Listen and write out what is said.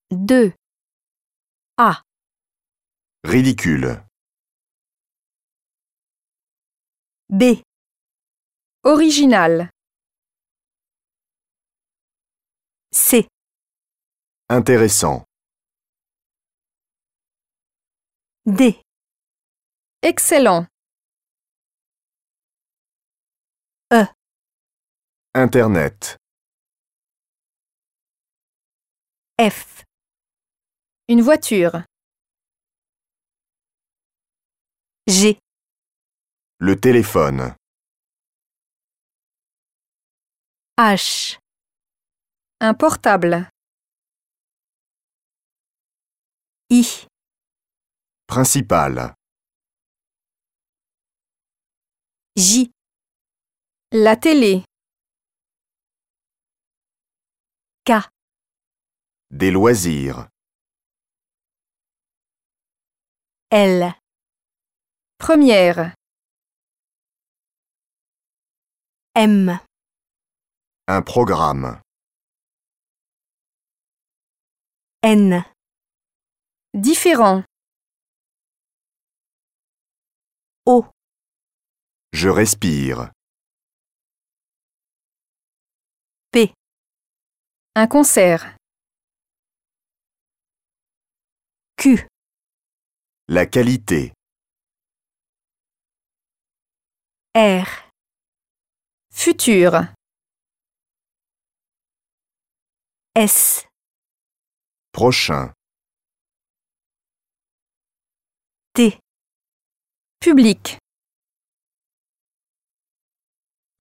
2. A. Ridicule. B. Original. C. Intéressant. D. Excellent. E. Internet. F. Une voiture. G. Le téléphone. H. Un portable. I. Principal. J. La télé. K. Des loisirs. L. Première. M. Un programme. N. Différent. O. Je respire. P. Un concert. Q. La qualité. R. Futur. S. Prochain. T. Public.